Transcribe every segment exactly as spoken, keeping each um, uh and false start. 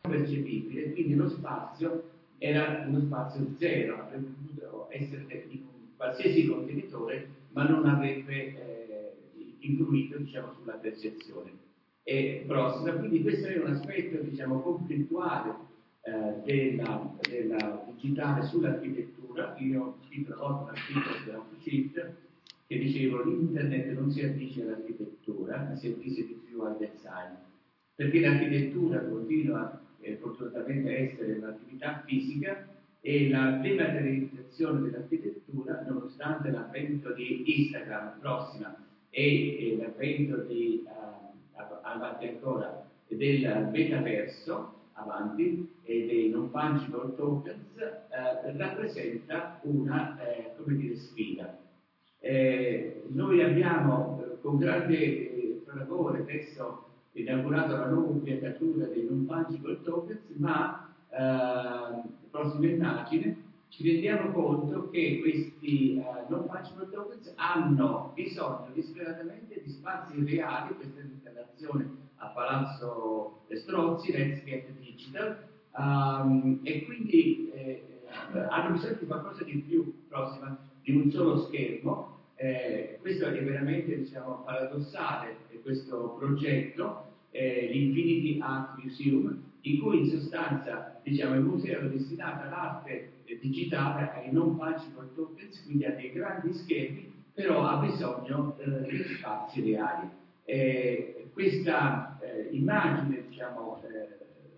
percepibile, quindi lo spazio era uno spazio zero, avrebbe potuto essere in un qualsiasi contenitore, ma non avrebbe eh, influito, diciamo, sulla percezione. E prossima, quindi questo è un aspetto, diciamo, conflittuale eh, della, della digitale sull'architettura. Io ho scritto una volta un articolo della F U C I T che dicevo l'internet non si addice all'architettura, ma si addice di più al design, perché l'architettura continua eh, fortunatamente a essere un'attività fisica e la dematerializzazione dell'architettura, nonostante l'avvento di Instagram prossima e, e l'avvento di, uh, avanti ancora, del metaverso avanti e dei non fungible tokens, eh, rappresenta una eh, come dire, sfida. Eh, noi abbiamo eh, con grande eh, favore adesso inaugurato la nuova impiantatura dei non fungible tokens, ma eh, prossima immagine ci rendiamo conto che questi eh, non fungible tokens hanno bisogno disperatamente di spazi reali. Questa è l'installazione a Palazzo Strozzi, Let's Get Digital, um, e quindi eh, hanno bisogno di qualcosa di più prossima di un solo schermo. Eh, questo è veramente, diciamo, paradossale, eh, questo progetto, eh, l'Infinity Art Museum, in cui in sostanza, diciamo, il museo è destinato all'arte eh, digitale, ai non fungible tokens, quindi a dei grandi schermi, però ha bisogno eh, di spazi reali. Eh, questa eh, immagine, diciamo, eh,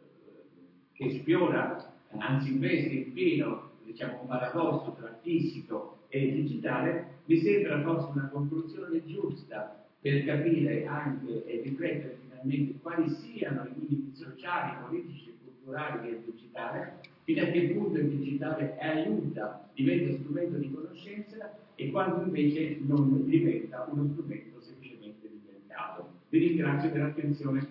che esplora, anzi investe in pieno, diciamo, un paradosso tra fisico e digitale, mi sembra forse una conclusione giusta per capire anche e riflettere finalmente quali siano i limiti sociali, politici e culturali del digitale, fino a che punto il digitale aiuta, diventa strumento di conoscenza e quando invece non diventa uno strumento semplicemente di mercato. Vi ringrazio per l'attenzione.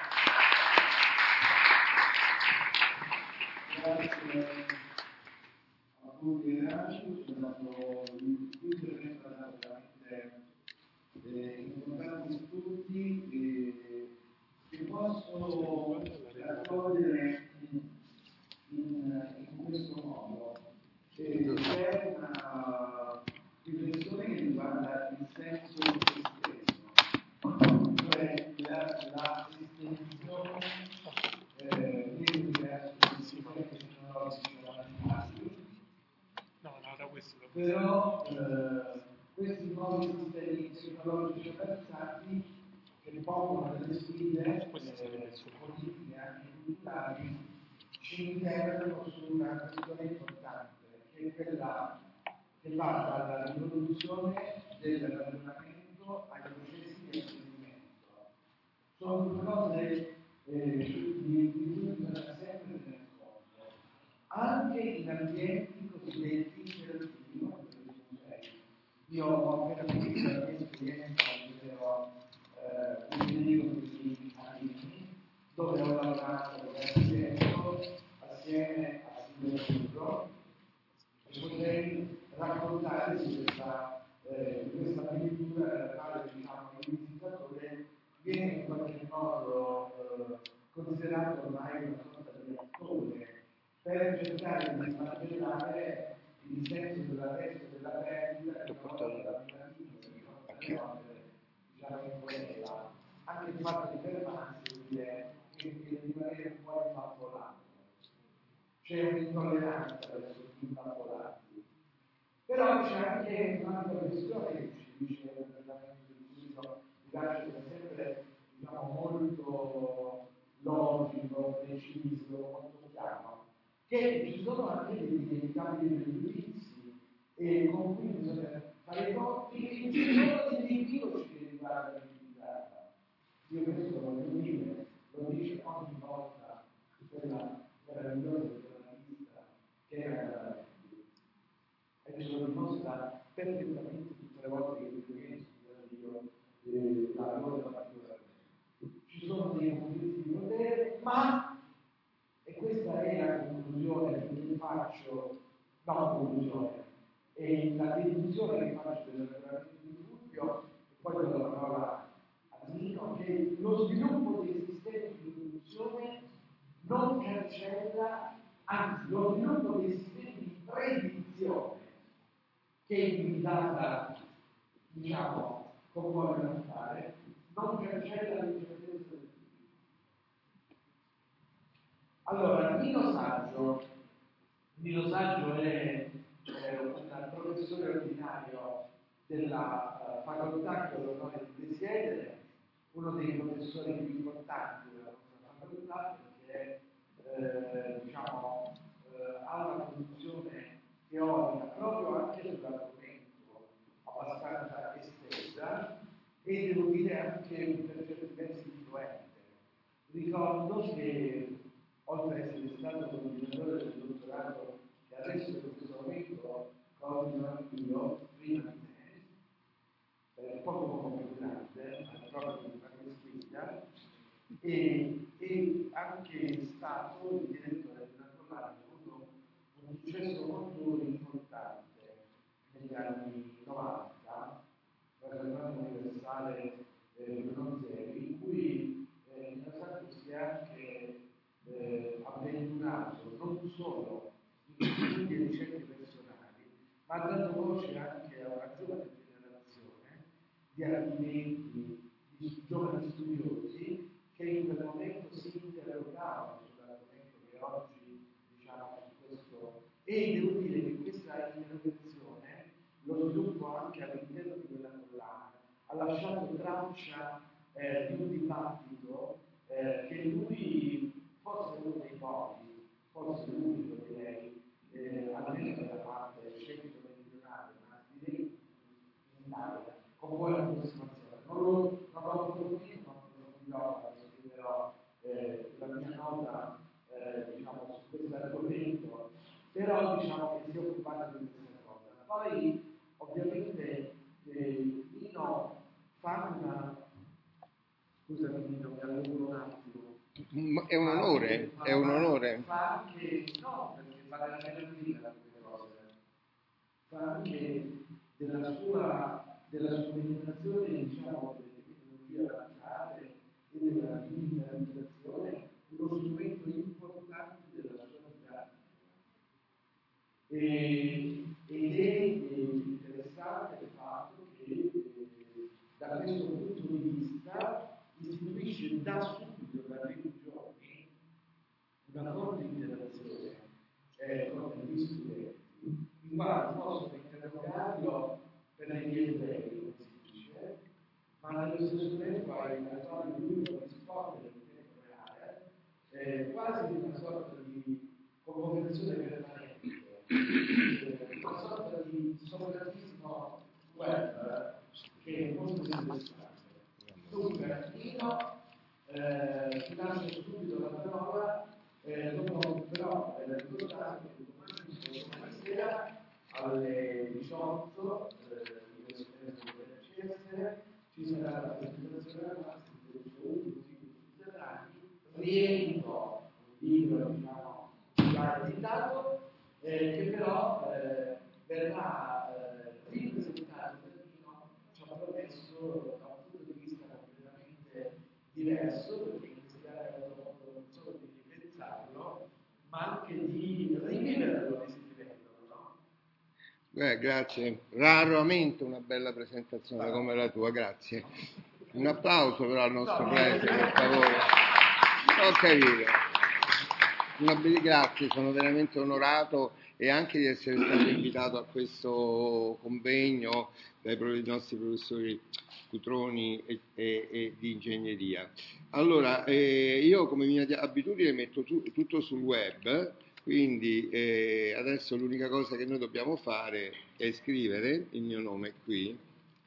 Grazie a tutti e a tutti, è stato un intervento veramente eh, importanti spunti eh, che posso raccogliere in, in, in questo modo. Eh, c'è una riflessione che riguarda il senso di se stesso, cioè la, la estensione eh, dei diversi sistemi tecnologici avanzati. Però eh, questi nuovi sistemi tecnologici avanzati che pongono delle sfide eh, politiche anche culturali ci interrogano su una questione importante, che è quella che va dalla riproduzione del ragionamento ai processi di apprendimento. Sono due cose eh, di cui bisogna sempre tenere conto, anche in ambienti cosiddetti interattivi come quelli dei musei. Io ho appena finito la mia esperienza al museo eh, Federico di Arini, dove ho lavorato diversi anni assieme a Silvio Turco, e potrei raccontare di questa, eh, questa pittura nella quale, diciamo, il visitatore viene in qualche modo eh, considerato ormai una sorta di attore per cercare di smantellare il senso dell'arresto e della perdita che una volta la diciamo in quella, anche il fatto di fermarsi vuol dire che di rimanere un po' impappolato. C'è un'intolleranza verso gli impappolati. Però c'è anche un'altra questione che ci dice il ragionamento del pubblico, mi piace sempre, diciamo, molto logico, preciso, molto chiaro, che ci sono anche dei inevitabili pregiudizi e con cui bisogna fare i conti che in un individuo ci riguarda l'identità. Io questo lo voglio dire, lo dice ogni volta quella meravigliosa giornalista che era Gabrielli, e ce lo dimostra perfettamente tutte le volte che viene studiato io eh, la cosa particolare. Ci sono dei conflitti di potere, ma, e questa è la conclusione che faccio, no conclusione, e la deduzione che faccio del ragionamento di Fulvio, e poi do la parola a Nino, che lo sviluppo dei sistemi di produzione non cancella, anzi lo sviluppo dei sistemi di predizione che è limitata, diciamo, come vogliono fare, non cancella l'incertezza del futuro. Allora, Nino Saggio, Nino Saggio è, è un professore ordinario della uh, facoltà che ho l'onore di presiedere, uno dei professori più importanti della nostra facoltà, perché eh, diciamo, eh, ha una produzione teorica proprio anche sull'argomento abbastanza estesa e devo dire anche per certi versi influente. Ricordo che oltre ad essere stato coordinatore del dottorato che adesso in questo momento coordino anch'io, prima di me, eh, poco poco più grande, proprio una quest'idea, e, e anche stato il direttore di una collana che ha avuto un successo molto importante negli anni novanta, la giornata universale eh, Bruno Zeri, in cui eh, in realtà si è anche eh, avventurato non solo in studi e ricerche personali, ma ha dato voce anche a una giovane generazione di architetti, di giovani studiosi che in quel momento si interrogavano sull'argomento che oggi diciamo su questo, e devo dire che questa interrogazione, lo sviluppo anche all'interno di quella collana, ha lasciato traccia eh, di un dibattito eh, che lui, forse uno dei pochi, forse l'unico direi, eh, almeno nella parte centro-meridionale, ma direi in Italia, con buona approssimazione. Non lo non l'ho approfondito, ma approfondirò quando scriverò eh, la mia nota eh, diciamo, su questo argomento, però diciamo che si è occupato di questa cosa. Poi ovviamente eh, Nino fa una... Scusami Nino, mi allungo un attimo. È un onore, fa, è un fa, onore. Fa anche, no, perché vale la pena dirla queste cose, fa anche della sua, della sua meditazione, diciamo, delle tecnologie avanzate e della digitalizzazione, uno strumento importante della sua vita. E, ed è eh, interessante il fatto che eh, da questo punto di vista istituisce da subito, da primi giorni, una forte interazione eh, con gli studenti, in quanto possono interrogarlo per le vie brevi, come si dice, ma nello stesso tempo ai quali lui può rispondere in tempo reale, eh, quasi una sorta di comunicazione permanente, eh, una sorta di sovratismo web che è molto interessante. Dunque, Nino, eh, ti lascio subito la parola, eh, dopo però eh, ricordate che domani, domani sera alle diciotto eh, in Cesare ci sarà la presentazione al massimo del suo ultimo ciclo di Rienzo, un libro diciamo già editato, eh, che però eh, verrà eh, ripresentato da Nino, ci ha promesso da un punto di vista completamente diverso, perché in questi anni ha avuto modo non solo di ripensarlo, ma anche di riviverlo riscrivendolo, no? Beh, grazie. Raramente una bella presentazione come la tua, grazie. Un applauso però al nostro no, preside, per favore. Ho capito. Una bella, grazie, sono veramente onorato e anche di essere stato invitato a questo convegno dai nostri professori Cutroni e, e, e di ingegneria. Allora, eh, io come mia abitudine metto tu, tutto sul web, quindi eh, adesso l'unica cosa che noi dobbiamo fare è scrivere il mio nome qui,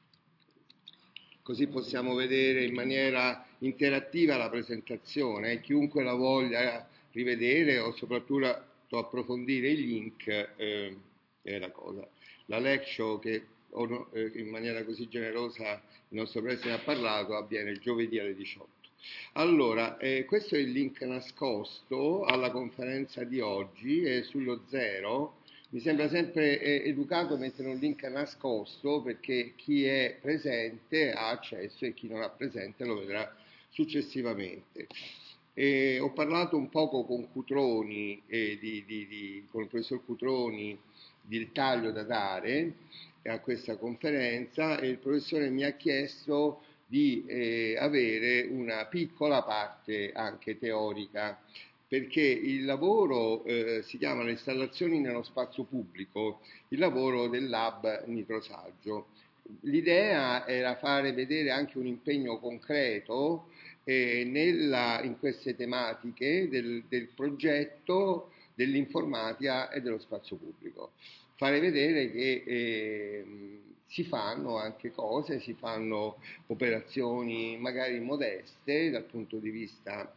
così possiamo vedere in maniera interattiva la presentazione, chiunque la voglia rivedere o soprattutto approfondire i link eh, è la cosa. La lecture che eh, in maniera così generosa il nostro preside ha parlato avviene il giovedì alle diciotto. Allora, eh, questo è il link nascosto alla conferenza di oggi, è sullo zero. Mi sembra sempre eh, educato mettere un link nascosto perché chi è presente ha accesso e chi non è presente lo vedrà successivamente. E ho parlato un poco con Cutroni, eh, di, di, di, con il professor Cutroni del taglio da dare a questa conferenza, e il professore mi ha chiesto di eh, avere una piccola parte anche teorica, perché il lavoro eh, si chiama le installazioni nello spazio pubblico, il lavoro del Lab Nitrosaggio. L'idea era fare vedere anche un impegno concreto eh, nella, in queste tematiche del, del progetto dell'informatica e dello spazio pubblico. Fare vedere che eh, si fanno anche cose, si fanno operazioni magari modeste dal punto di vista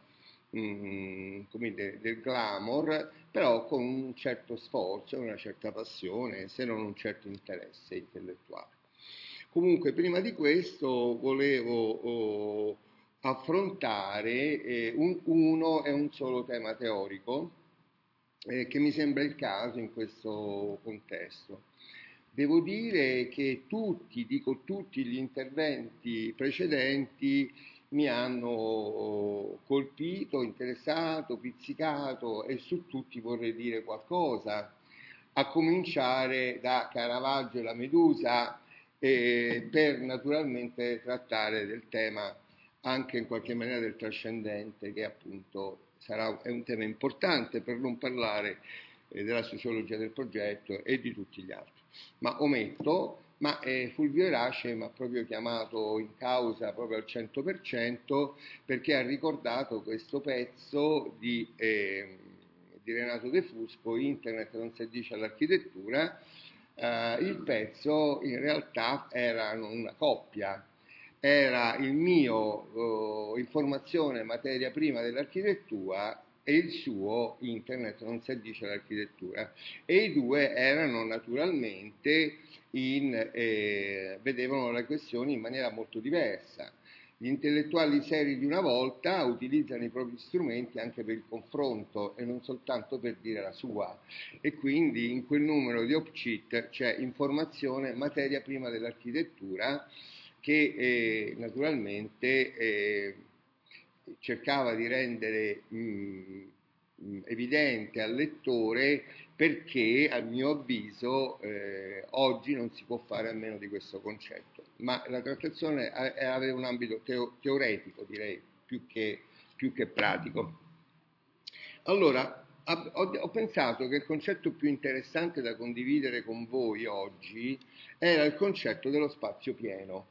mm, come dire, del glamour, però con un certo sforzo, una certa passione, se non un certo interesse intellettuale. Comunque, prima di questo volevo oh, affrontare eh, un, uno e un solo tema teorico eh, che mi sembra il caso in questo contesto. Devo dire che tutti, dico tutti gli interventi precedenti mi hanno colpito, interessato, pizzicato, e su tutti vorrei dire qualcosa, a cominciare da Caravaggio e la Medusa, eh, per naturalmente trattare del tema anche in qualche maniera del trascendente, che appunto sarà, è un tema importante, per non parlare eh, della sociologia del progetto e di tutti gli altri. Ma ometto, ma eh, Fulvio Erace mi ha proprio chiamato in causa proprio al cento per cento, perché ha ricordato questo pezzo di, eh, di Renato De Fusco, Internet non si addice all'architettura. Eh, il pezzo in realtà era una coppia, era il mio eh, informazione materia prima dell'architettura e il suo Internet non si addice all'architettura, e i due erano naturalmente in, eh, vedevano le questioni in maniera molto diversa. Gli intellettuali seri di una volta utilizzano i propri strumenti anche per il confronto e non soltanto per dire la sua, e quindi in quel numero di OpCit c'è informazione materia prima dell'architettura, che eh, naturalmente eh, cercava di rendere mh, mh, evidente al lettore, perché a mio avviso eh, oggi non si può fare a meno di questo concetto. Ma la trattazione aveva un ambito teo- teoretico, direi, più che, più che pratico. Allora, ho, ho pensato che il concetto più interessante da condividere con voi oggi era il concetto dello spazio pieno.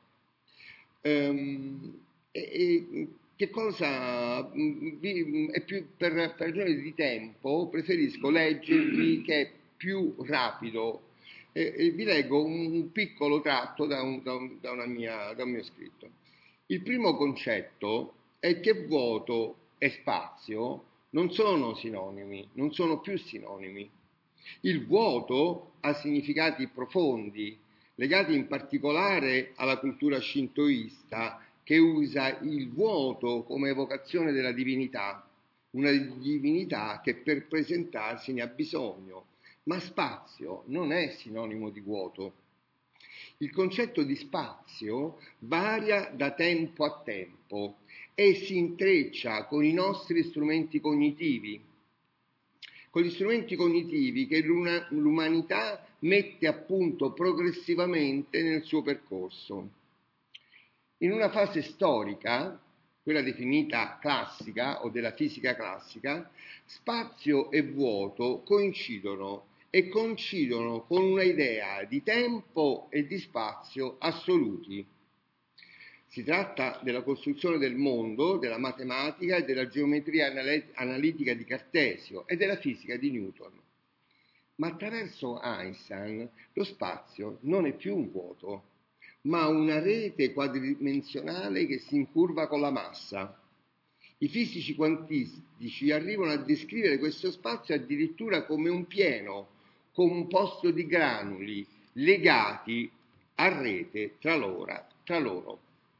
Ehm, e, e che cosa vi, è più, per, per ragioni di tempo preferisco leggervi, che è più rapido, e, e vi leggo un piccolo tratto da un, da, un, da, una mia, da un mio scritto. Il primo concetto è che vuoto e spazio non sono sinonimi, non sono più sinonimi. Il vuoto ha significati profondi, legati in particolare alla cultura shintoista, che usa il vuoto come evocazione della divinità, una divinità che per presentarsi ne ha bisogno, ma spazio non è sinonimo di vuoto. Il concetto di spazio varia da tempo a tempo e si intreccia con i nostri strumenti cognitivi, con gli strumenti cognitivi che l'umanità mette a punto progressivamente nel suo percorso. In una fase storica, quella definita classica o della fisica classica, spazio e vuoto coincidono e coincidono con una idea di tempo e di spazio assoluti. Si tratta della costruzione del mondo, della matematica e della geometria analitica di Cartesio e della fisica di Newton. Ma attraverso Einstein lo spazio non è più un vuoto, ma una rete quadridimensionale che si incurva con la massa. I fisici quantistici arrivano a descrivere questo spazio addirittura come un pieno composto di granuli legati a rete tra loro. Tra loro.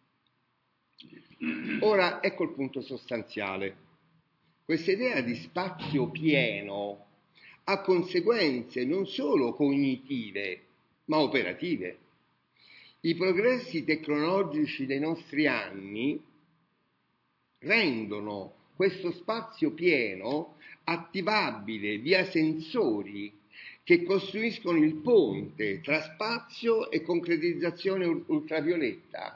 Ora ecco il punto sostanziale. Questa idea di spazio pieno ha conseguenze non solo cognitive, ma operative. I progressi tecnologici dei nostri anni rendono questo spazio pieno attivabile via sensori che costruiscono il ponte tra spazio e concretizzazione ultravioletta.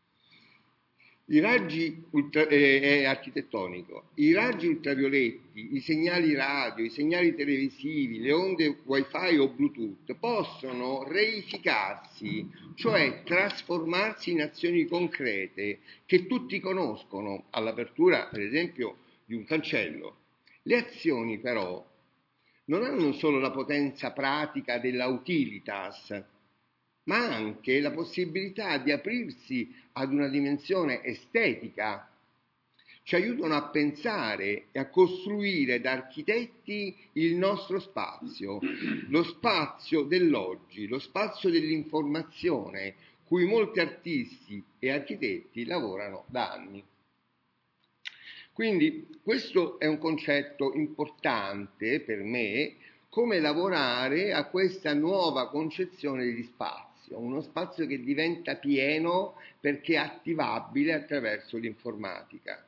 I raggi ultra, eh, è architettonico. I raggi ultravioletti, i segnali radio, i segnali televisivi, le onde wifi o bluetooth possono reificarsi, cioè trasformarsi in azioni concrete che tutti conoscono, all'apertura per esempio di un cancello. Le azioni però non hanno solo la potenza pratica della utilitas, ma anche la possibilità di aprirsi ad una dimensione estetica. Ci aiutano a pensare e a costruire da architetti il nostro spazio, lo spazio dell'oggi, lo spazio dell'informazione, cui molti artisti e architetti lavorano da anni. Quindi questo è un concetto importante per me, come lavorare a questa nuova concezione di spazio, uno spazio che diventa pieno perché attivabile attraverso l'informatica.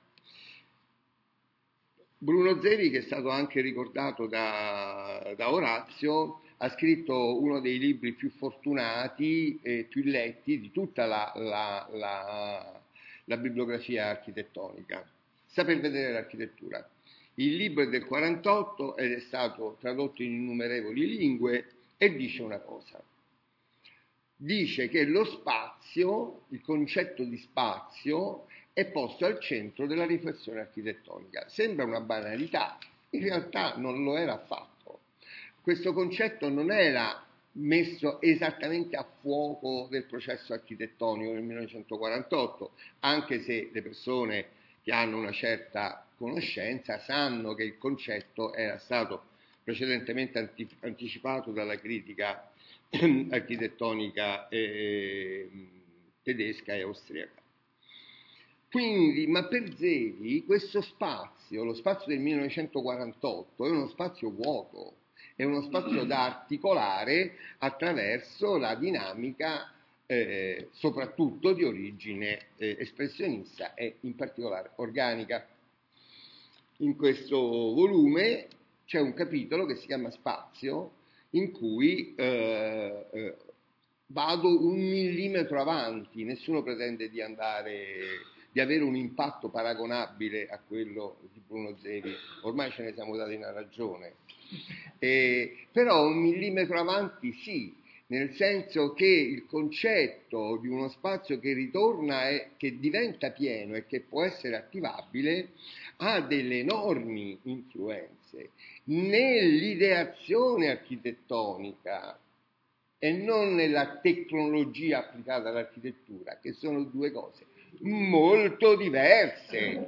Bruno Zevi, che è stato anche ricordato da, da Orazio, ha scritto uno dei libri più fortunati e più letti di tutta la, la, la, la bibliografia architettonica. Saper vedere l'architettura. Il libro è del quarantotto ed è stato tradotto in innumerevoli lingue e dice una cosa. Dice che lo spazio, il concetto di spazio, è posto al centro della riflessione architettonica. Sembra una banalità, in realtà non lo era affatto. Questo concetto non era messo esattamente a fuoco del processo architettonico nel millenovecentoquarantotto, anche se le persone che hanno una certa conoscenza sanno che il concetto era stato precedentemente anti- anticipato dalla critica architettonica eh, tedesca e austriaca. Quindi, ma per Zevi questo spazio, lo spazio del millenovecentoquarantotto, è uno spazio vuoto, è uno spazio da articolare attraverso la dinamica eh, soprattutto di origine eh, espressionista e in particolare organica. In questo volume c'è un capitolo che si chiama Spazio, in cui eh, eh, vado un millimetro avanti, nessuno pretende di andare, di avere un impatto paragonabile a quello di Bruno Zevi, ormai ce ne siamo dati una ragione, eh, però un millimetro avanti sì, nel senso che il concetto di uno spazio che ritorna e che diventa pieno e che può essere attivabile ha delle enormi influenze nell'ideazione architettonica e non nella tecnologia applicata all'architettura, che sono due cose molto diverse.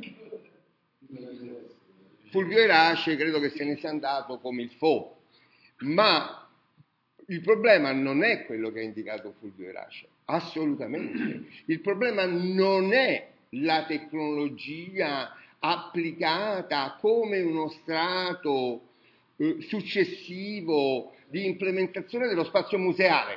Fulvio Erace credo che se ne sia andato come il Fo, ma il problema non è quello che ha indicato Fulvio Erace, assolutamente. Il problema non è la tecnologia applicata come uno strato eh, successivo di implementazione dello spazio museale.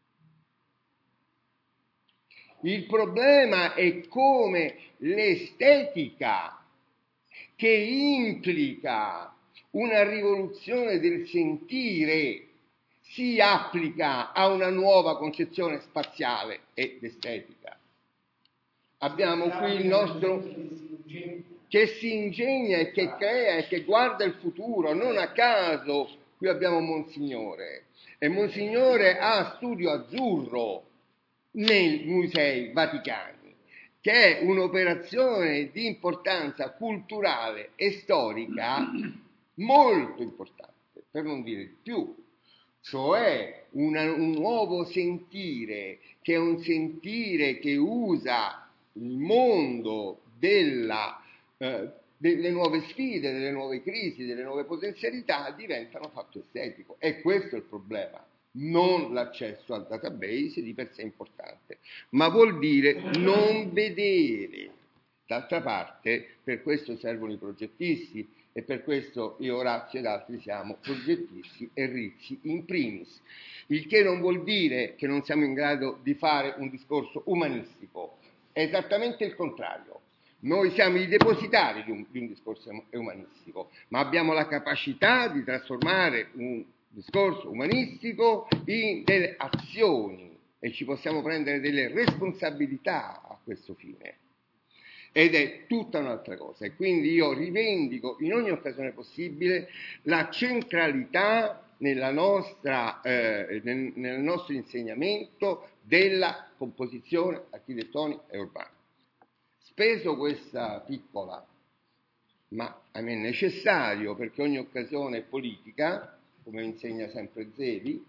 Il problema è come l'estetica, che implica una rivoluzione del sentire, si applica a una nuova concezione spaziale ed estetica. Abbiamo qui il nostro che si ingegna e che crea e che guarda il futuro, non a caso qui abbiamo Monsignore, e Monsignore ha Studio Azzurro nei Musei Vaticani, che è un'operazione di importanza culturale e storica molto importante, per non dire di più. Cioè una, un nuovo sentire, che è un sentire che usa il mondo della, eh, delle nuove sfide, delle nuove crisi, delle nuove potenzialità, diventano fatto estetico. E questo è il problema. Non l'accesso al database di per sé importante, ma vuol dire non vedere. D'altra parte, per questo servono i progettisti, e per questo io, Orazio ed altri siamo progettisti e Rizzi in primis, il che non vuol dire che non siamo in grado di fare un discorso umanistico, è esattamente il contrario. Noi siamo i depositari di un, di un discorso umanistico, ma abbiamo la capacità di trasformare un discorso umanistico in delle azioni e ci possiamo prendere delle responsabilità a questo fine. Ed è tutta un'altra cosa. E quindi io rivendico in ogni occasione possibile la centralità nella nostra, eh, nel, nel nostro insegnamento della composizione architettonica e urbana. Speso questa piccola, ma a me è necessario perché ogni occasione è politica, come insegna sempre Zevi,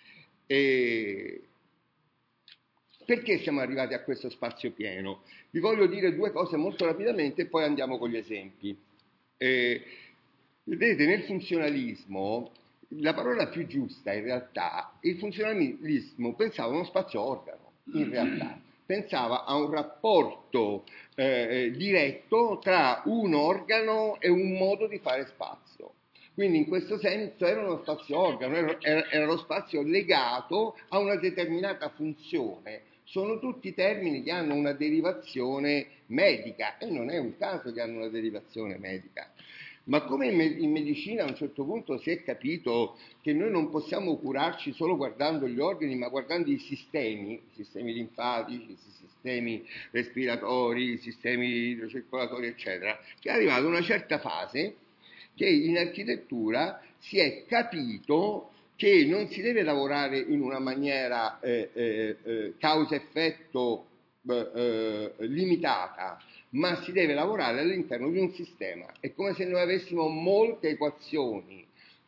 e perché siamo arrivati a questo spazio pieno? Vi voglio dire due cose molto rapidamente e poi andiamo con gli esempi. Eh, vedete, nel funzionalismo, la parola più giusta in realtà, il funzionalismo pensava a uno spazio organo, in realtà. Pensava a un rapporto eh, diretto tra un organo e un modo di fare spazio. Quindi in questo senso era uno spazio organo, era, era lo spazio legato a una determinata funzione. Sono tutti termini che hanno una derivazione medica e non è un caso che hanno una derivazione medica. Ma come in medicina a un certo punto si è capito che noi non possiamo curarci solo guardando gli organi, ma guardando i sistemi, i sistemi linfatici, i sistemi respiratori, i sistemi idrocircolatori, eccetera, che è arrivata una certa fase che in architettura si è capito che non si deve lavorare in una maniera eh, eh, eh, causa-effetto eh, eh, limitata, ma si deve lavorare all'interno di un sistema. È come se noi avessimo molte equazioni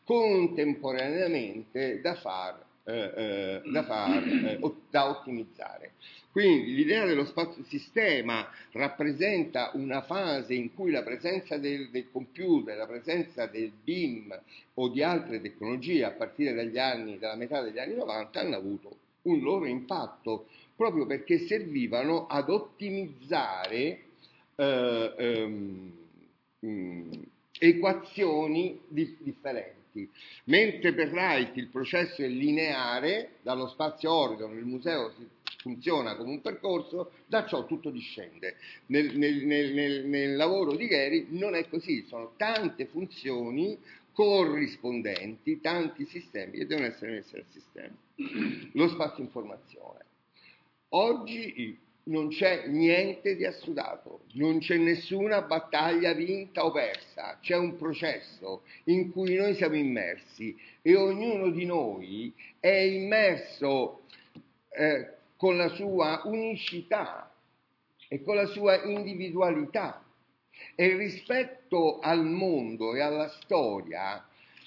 contemporaneamente da far, eh, eh, da, far eh, da ottimizzare. Quindi l'idea dello spazio-sistema rappresenta una fase in cui la presenza del, del computer, la presenza del B I M o di altre tecnologie a partire dagli anni, dalla metà degli anni novanta hanno avuto un loro impatto proprio perché servivano ad ottimizzare eh, ehm, mh, equazioni di, differenti. Mentre per Wright il processo è lineare, dallo spazio organo il museo si funziona come un percorso, da ciò tutto discende. Nel, nel, nel, nel lavoro di Gehry non è così, sono tante funzioni corrispondenti, tanti sistemi che devono essere messi al sistema. Lo spazio informazione. Oggi non c'è niente di assodato, non c'è nessuna battaglia vinta o persa, c'è un processo in cui noi siamo immersi e ognuno di noi è immerso eh, con la sua unicità e con la sua individualità e rispetto al mondo e alla storia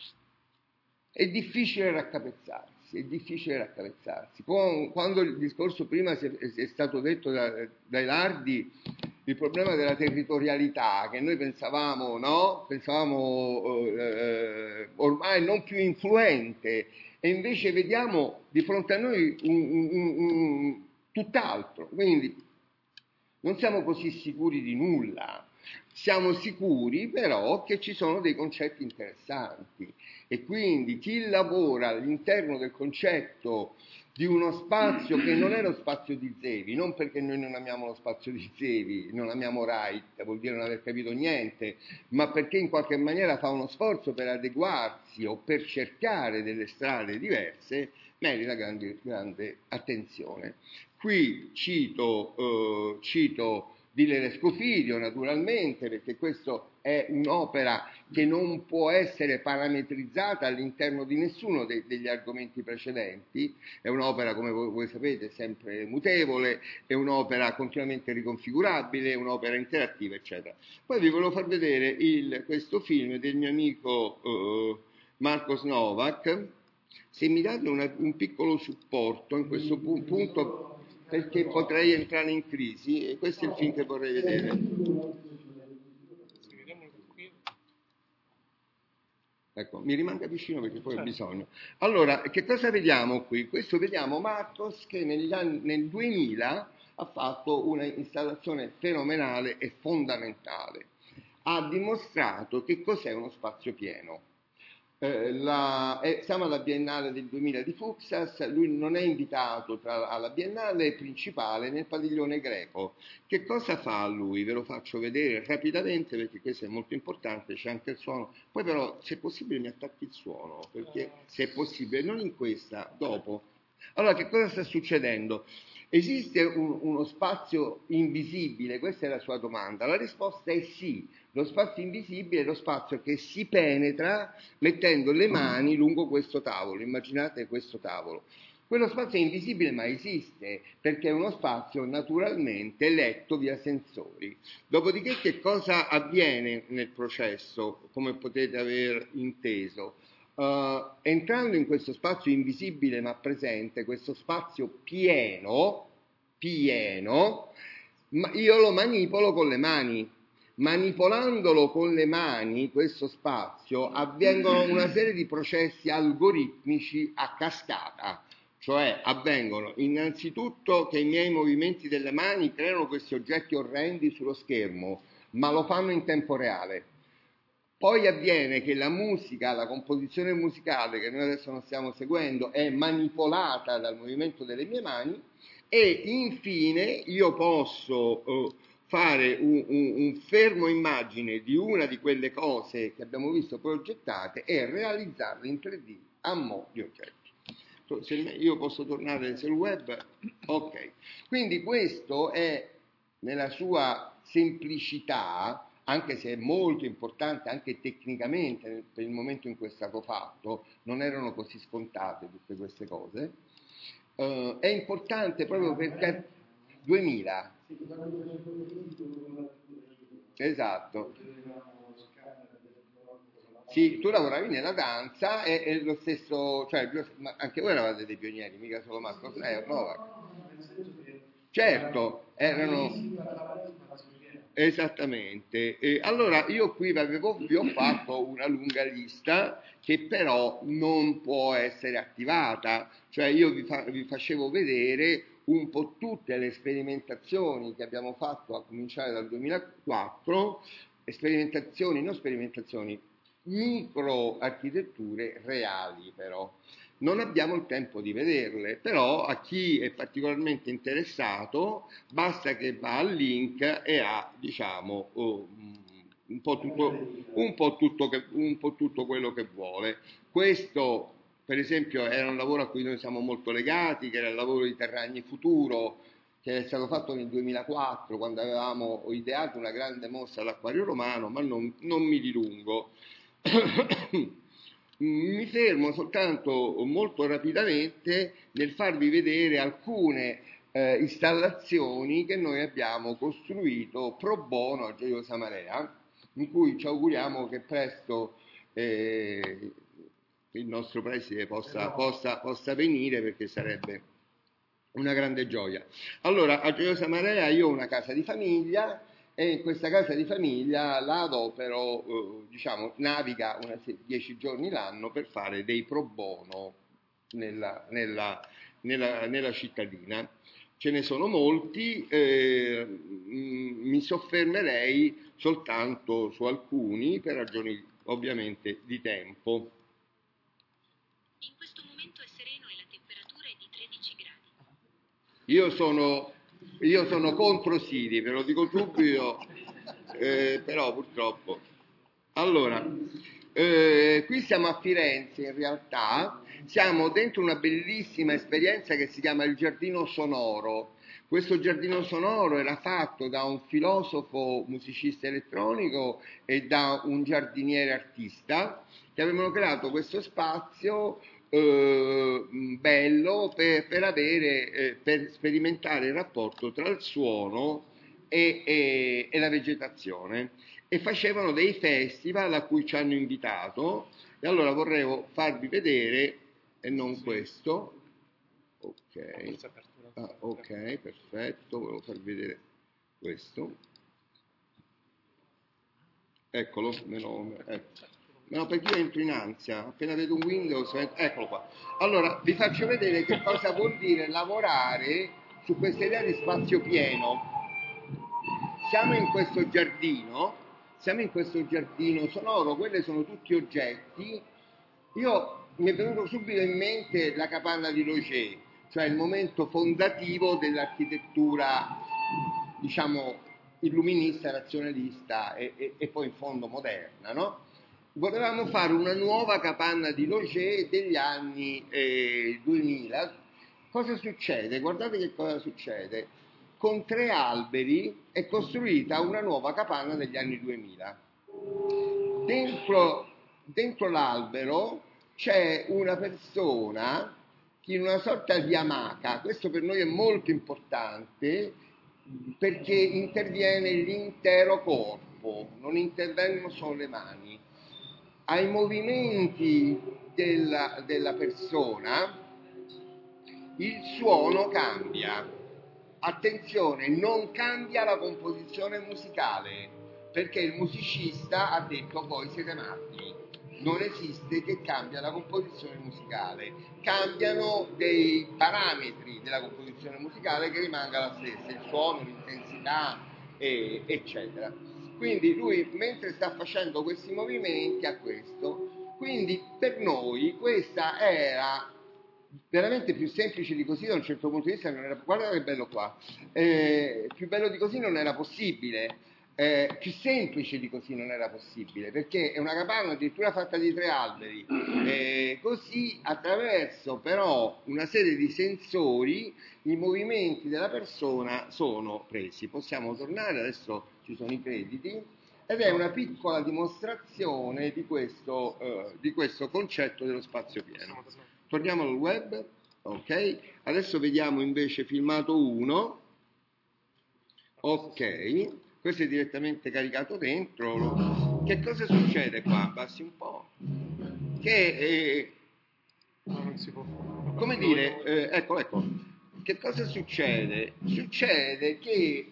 è difficile raccapezzarsi. È difficile raccapezzarsi. Quando il discorso prima è stato detto da, dai Lardi, il problema della territorialità, che noi pensavamo, no? Pensavamo eh, ormai non più influente, e invece vediamo di fronte a noi un, un, un, un, tutt'altro. Quindi non siamo così sicuri di nulla. Siamo sicuri però che ci sono dei concetti interessanti e quindi chi lavora all'interno del concetto di uno spazio che non è lo spazio di Zevi, non perché noi non amiamo lo spazio di Zevi, non amiamo Wright, vuol dire non aver capito niente, ma perché in qualche maniera fa uno sforzo per adeguarsi o per cercare delle strade diverse, merita grande, grande attenzione. Qui cito, eh, cito Dillere Scofidio, naturalmente, perché questa è un'opera che non può essere parametrizzata all'interno di nessuno de- degli argomenti precedenti, è un'opera, come voi, voi sapete, sempre mutevole, è un'opera continuamente riconfigurabile, è un'opera interattiva, eccetera. Poi vi volevo far vedere il, questo film del mio amico uh, Marcos Novak, se mi date una, un piccolo supporto in questo pu- punto, perché potrei entrare in crisi e questo è il film che vorrei vedere. Ecco, mi rimanga vicino perché poi ho bisogno. Allora, che cosa vediamo qui? Questo vediamo Marcos che negli anni, nel duemila ha fatto una installazione fenomenale e fondamentale. Ha dimostrato che cos'è uno spazio pieno. Eh, la, eh, siamo alla Biennale del duemila di Fuxas, lui non è invitato tra, alla Biennale principale nel padiglione greco. Che cosa fa lui? Ve lo faccio vedere rapidamente perché questo è molto importante, c'è anche il suono. Poi però, se è possibile, mi attacchi il suono, perché se è possibile, non in questa, dopo. Allora, che cosa sta succedendo? Esiste un, uno spazio invisibile? Questa è la sua domanda. La risposta è sì. Lo spazio invisibile è lo spazio che si penetra mettendo le mani lungo questo tavolo. Immaginate questo tavolo. Quello spazio è invisibile ma esiste perché è uno spazio naturalmente letto via sensori. Dopodiché che cosa avviene nel processo, come potete aver inteso? Uh, entrando in questo spazio invisibile ma presente, questo spazio pieno, pieno, ma io lo manipolo con le mani. Manipolandolo con le mani, questo spazio, avvengono una serie di processi algoritmici a cascata, cioè avvengono innanzitutto che i miei movimenti delle mani creano questi oggetti orrendi sullo schermo, ma lo fanno in tempo reale. Poi avviene che la musica, la composizione musicale che noi adesso non stiamo seguendo è manipolata dal movimento delle mie mani e infine io posso uh, fare un, un, un fermo immagine di una di quelle cose che abbiamo visto progettate e realizzarle in tre D a mo' di oggetti. Se io posso tornare sul web, ok. Quindi questo è nella sua semplicità, anche se è molto importante anche tecnicamente per il momento in cui è stato fatto, non erano così scontate tutte queste cose, uh, è importante proprio perché duemila. Esatto. Sì, tu lavoravi nella danza e, e lo stesso, cioè anche voi eravate dei pionieri, mica solo Marco Sneo, Novak. Certo, erano... Esattamente. E allora io qui avevo, vi ho fatto una lunga lista che però non può essere attivata, cioè io vi, fa, vi facevo vedere un po' tutte le sperimentazioni che abbiamo fatto a cominciare dal duemilaquattro, sperimentazioni, non sperimentazioni, microarchitetture reali però. Non abbiamo il tempo di vederle, però a chi è particolarmente interessato basta che va al link e ha, diciamo, oh, un, po tutto, un, po tutto che, un po' tutto quello che vuole. Questo, per esempio, era un lavoro a cui noi siamo molto legati, che era il lavoro di Terragni Futuro, che è stato fatto nel duemilaquattro, quando avevamo ideato una grande mostra all'Acquario Romano, ma non, non mi dilungo. Mi fermo soltanto molto rapidamente nel farvi vedere alcune eh, installazioni che noi abbiamo costruito pro bono a Gioiosa Marea, in cui ci auguriamo che presto eh, il nostro preside possa, possa, possa venire, perché sarebbe una grande gioia. Allora, a Gioiosa Marea io ho una casa di famiglia e in questa casa di famiglia la adopero, eh, diciamo, naviga una, dieci giorni l'anno per fare dei pro bono nella, nella, nella, nella cittadina. Ce ne sono molti, eh, mi soffermerei soltanto su alcuni per ragioni ovviamente di tempo. In questo momento è sereno e la temperatura è di tredici gradi. Io sono... Io sono contro Siri, ve lo dico subito, eh, però purtroppo. Allora, eh, qui siamo a Firenze in realtà, siamo dentro una bellissima esperienza che si chiama il Giardino Sonoro. Questo giardino sonoro era fatto da un filosofo musicista elettronico e da un giardiniere artista che avevano creato questo spazio Eh, bello per, per avere eh, per sperimentare il rapporto tra il suono e, e, e la vegetazione, e facevano dei festival a cui ci hanno invitato, e allora vorrei farvi vedere, e non questo, ok, ah, ok, perfetto, volevo farvi vedere questo, eccolo, meno, ecco. No, perché io entro in ansia, appena vedo un Windows, eccolo qua. Allora, vi faccio vedere che cosa vuol dire lavorare su questa idea di spazio pieno. Siamo in questo giardino, siamo in questo giardino sonoro, quelli sono tutti oggetti io mi è venuto subito in mente la capanna di Logé, cioè il momento fondativo dell'architettura, diciamo, illuminista, razionalista e, e, e poi in fondo moderna, no? Volevamo fare una nuova capanna di Logé degli anni eh, duemila. Cosa succede? Guardate che cosa succede. Con tre alberi è costruita una nuova capanna degli anni duemila. Dentro, dentro l'albero c'è una persona in una sorta di amaca. Questo per noi è molto importante perché interviene l'intero corpo, non intervengono solo le mani. Ai movimenti della, della persona il suono cambia. Attenzione, non cambia la composizione musicale, perché il musicista ha detto voi siete matti. Non esiste che cambia la composizione musicale, cambiano dei parametri della composizione musicale che rimanga la stessa, il suono, l'intensità, e, eccetera. Quindi lui mentre sta facendo questi movimenti ha questo, quindi per noi questa era veramente più semplice di così da un certo punto di vista non era, guarda che bello qua, eh, più bello di così non era possibile. Eh, più semplice di così non era possibile perché è una capanna addirittura fatta di tre alberi, eh, così attraverso però una serie di sensori i movimenti della persona sono presi. Possiamo tornare, adesso ci sono i crediti ed è una piccola dimostrazione di questo, eh, di questo concetto dello spazio pieno. Torniamo al web, ok, adesso vediamo invece filmato uno, ok. Questo è direttamente caricato dentro. Che cosa succede qua? Passi un po'. Che, eh, non si può fare. come dire, eh, ecco, ecco. Che cosa succede? Succede che,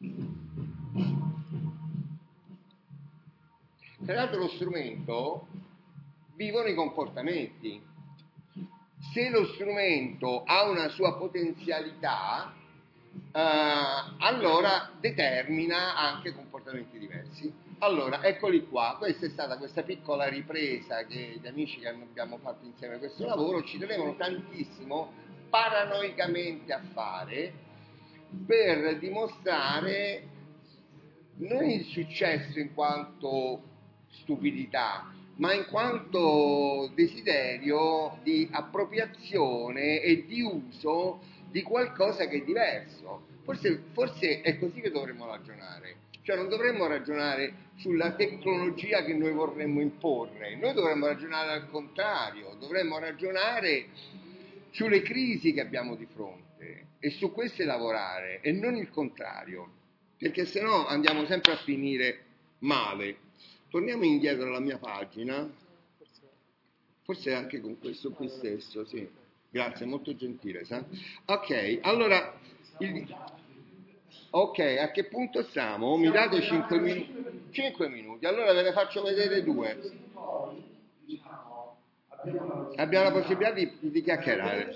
tra l'altro, lo strumento vivono i comportamenti. Se lo strumento ha una sua potenzialità, Uh, allora determina anche comportamenti diversi. Allora, eccoli qua, questa è stata questa piccola ripresa che gli amici che abbiamo fatto insieme questo lavoro ci tenevano tantissimo paranoicamente a fare per dimostrare non il successo in quanto stupidità, ma in quanto desiderio di appropriazione e di uso di qualcosa che è diverso. Forse, forse è così che dovremmo ragionare, cioè non dovremmo ragionare sulla tecnologia che noi vorremmo imporre, noi dovremmo ragionare al contrario, dovremmo ragionare sulle crisi che abbiamo di fronte e su queste lavorare e non il contrario, perché se no andiamo sempre a finire male. Torniamo indietro alla mia pagina, forse anche con questo qui stesso, sì. Grazie, molto gentile. Sa? Ok, allora, il... ok, a che punto siamo? Mi date cinque minuti? cinque minuti, allora ve ne faccio vedere due. Abbiamo la possibilità di, di chiacchierare.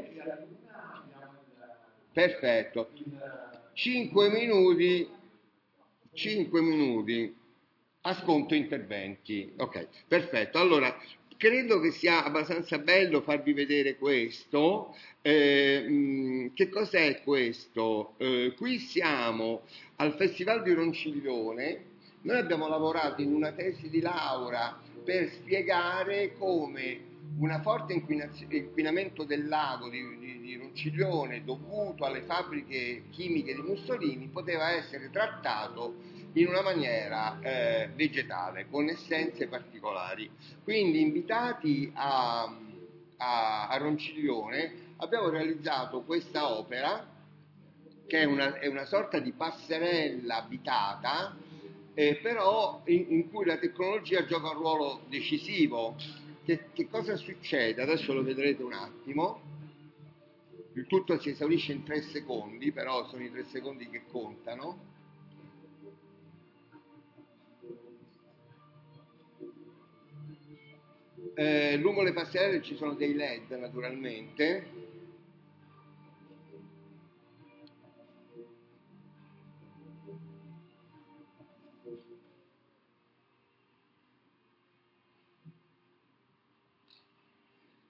Perfetto. cinque minuti, cinque minuti a sconto interventi. Ok, perfetto. Allora, credo che sia abbastanza bello farvi vedere questo. Eh, mh, che cos'è questo? Eh, qui siamo al Festival di Ronciglione. Noi abbiamo lavorato in una tesi di laurea per spiegare come un forte inquinamento del lago di, di, di Ronciglione dovuto alle fabbriche chimiche di Mussolini poteva essere trattato in una maniera eh, vegetale, con essenze particolari. Quindi, invitati a, a, a Ronciglione, abbiamo realizzato questa opera, che è una, è una sorta di passerella abitata, eh, però in, in cui la tecnologia gioca un ruolo decisivo. Che, che cosa succede? Adesso lo vedrete un attimo. Il tutto si esaurisce in tre secondi, però sono i tre secondi che contano. Eh, lungo le passerelle ci sono dei led naturalmente.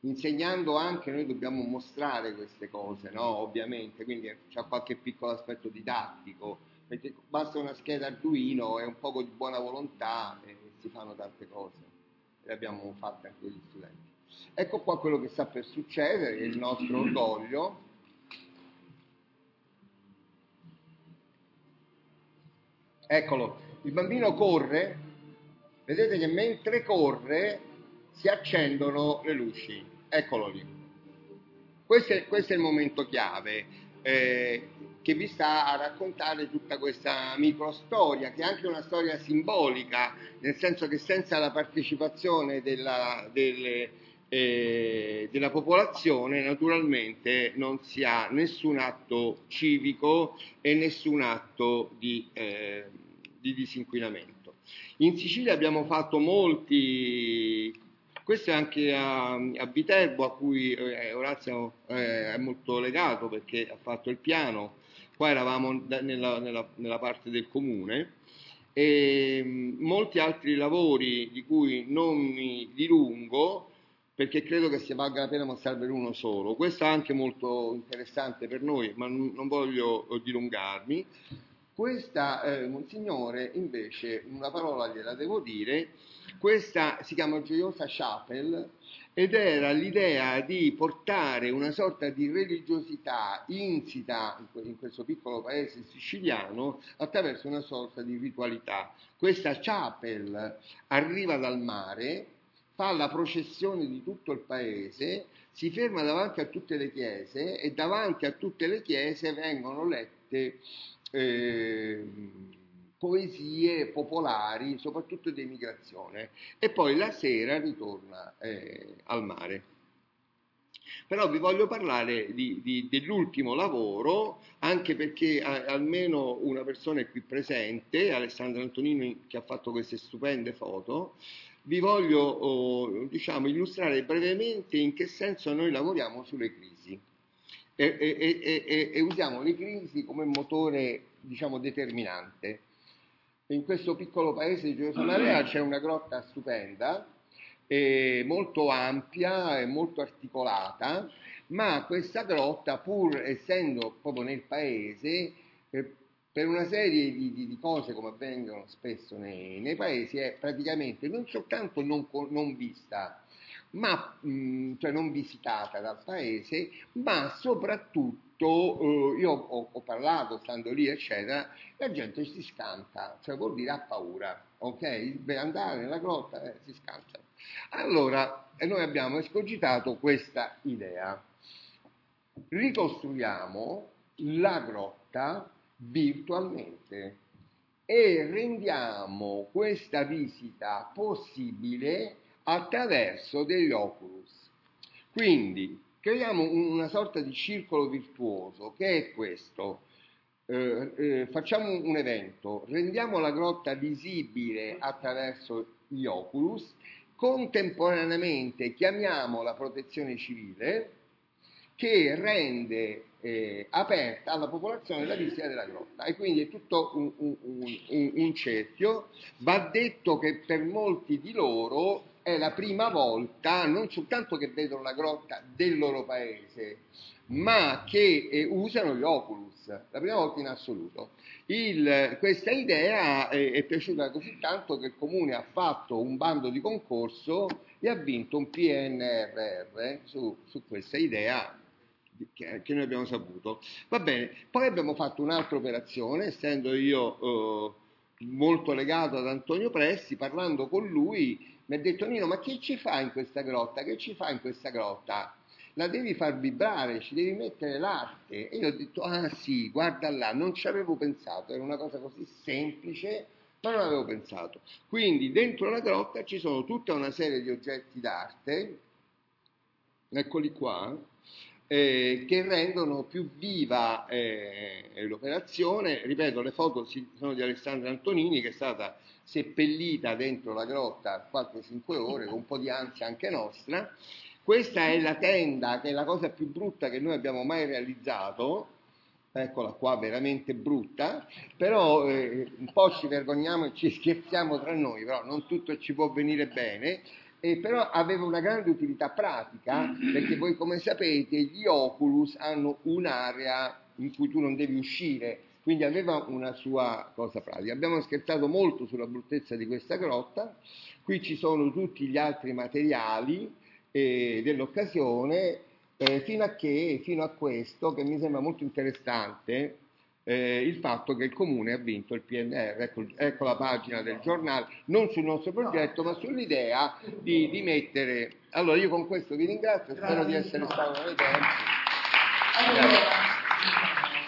insegnando anche noi dobbiamo mostrare queste cose, no? Ovviamente, quindi c'è qualche piccolo aspetto didattico, perché basta una scheda Arduino e un poco di buona volontà e si fanno tante cose, le abbiamo fatte anche gli studenti. Ecco qua quello che sta per succedere, il nostro orgoglio. Eccolo, il bambino corre, vedete che mentre corre si accendono le luci, eccolo lì. Questo è, questo è il momento chiave eh, che vi sta a raccontare tutta questa microstoria, che è anche una storia simbolica, nel senso che senza la partecipazione della, delle, eh, della popolazione naturalmente non si ha nessun atto civico e nessun atto di, eh, di disinquinamento. In Sicilia abbiamo fatto molti... Questo è anche a, a Viterbo, a cui eh, Orazio eh, è molto legato perché ha fatto il piano. Qua eravamo da, nella, nella, nella parte del comune e mh, molti altri lavori di cui non mi dilungo perché credo che sia valga la pena mostrarvene uno solo. Questo è anche molto interessante per noi, ma n- non voglio dilungarmi. Questa, eh, Monsignore, invece, una parola gliela devo dire. Questa si chiama Gioiosa Chapel ed era l'idea di portare una sorta di religiosità insita in questo piccolo paese siciliano attraverso una sorta di ritualità. Questa chapel arriva dal mare, fa la processione di tutto il paese, si ferma davanti a tutte le chiese e davanti a tutte le chiese vengono lette eh, poesie popolari, soprattutto di emigrazione, e poi la sera ritorna eh, al mare. Però vi voglio parlare di, di, dell'ultimo lavoro, anche perché a, almeno una persona è qui presente, Alessandro Antonini, che ha fatto queste stupende foto. Vi voglio oh, diciamo, illustrare brevemente in che senso noi lavoriamo sulle crisi e, e, e, e, e usiamo le crisi come motore, diciamo, determinante. In questo piccolo paese di Gioiosa Marea c'è una grotta stupenda, eh, molto ampia e molto articolata, ma questa grotta, pur essendo proprio nel paese, eh, per una serie di, di, di cose come avvengono spesso nei, nei paesi, è praticamente non soltanto non, non vista, ma mh, cioè non visitata dal paese, ma soprattutto eh, io ho, ho parlato stando lì eccetera, la gente si scanta, cioè vuol dire ha paura, ok? Per andare nella grotta eh, si scanta. Allora e noi abbiamo escogitato questa idea: ricostruiamo la grotta virtualmente e rendiamo questa visita possibile attraverso degli Oculus. Quindi creiamo una sorta di circolo virtuoso che è questo. Eh, eh, facciamo un evento, rendiamo la grotta visibile attraverso gli Oculus, contemporaneamente chiamiamo la protezione civile che rende eh, aperta alla popolazione la visita della grotta, e quindi è tutto un, un, un, un cerchio. Va detto che per molti di loro è la prima volta non soltanto che vedono la grotta del loro paese, ma che eh, usano gli Oculus, la prima volta in assoluto. Il, questa idea è, è piaciuta così tanto che il comune ha fatto un bando di concorso e ha vinto un P N R R su, su questa idea che, che noi abbiamo saputo. Va bene, poi abbiamo fatto un'altra operazione, essendo io eh, molto legato ad Antonio Pressi, parlando con lui mi ha detto: Nino, ma che ci fa in questa grotta? Che ci fa in questa grotta? La devi far vibrare, ci devi mettere l'arte. E io ho detto: ah sì, guarda là, non ci avevo pensato, era una cosa così semplice, ma non avevo pensato. Quindi dentro la grotta ci sono tutta una serie di oggetti d'arte, eccoli qua, eh, che rendono più viva eh, l'operazione. Ripeto, le foto sono di Alessandra Antonini, che è stata seppellita dentro la grotta quattro cinque ore, con un po' di ansia anche nostra. Questa è la tenda, che è la cosa più brutta che noi abbiamo mai realizzato. Eccola qua, veramente brutta, però eh, un po' ci vergogniamo e ci scherziamo tra noi, però non tutto ci può venire bene. e però aveva una grande utilità pratica, perché voi come sapete gli Oculus hanno un'area in cui tu non devi uscire, quindi aveva una sua cosa pratica. Abbiamo scherzato molto sulla bruttezza di questa grotta. Qui ci sono tutti gli altri materiali eh, dell'occasione, eh, fino a che, fino a questo, che mi sembra molto interessante, eh, il fatto che il Comune ha vinto il P N R. Ecco, ecco la pagina del giornale, non sul nostro progetto, ma sull'idea di, di mettere... Allora io con questo vi ringrazio, spero di essere stato nei tempi. Allora,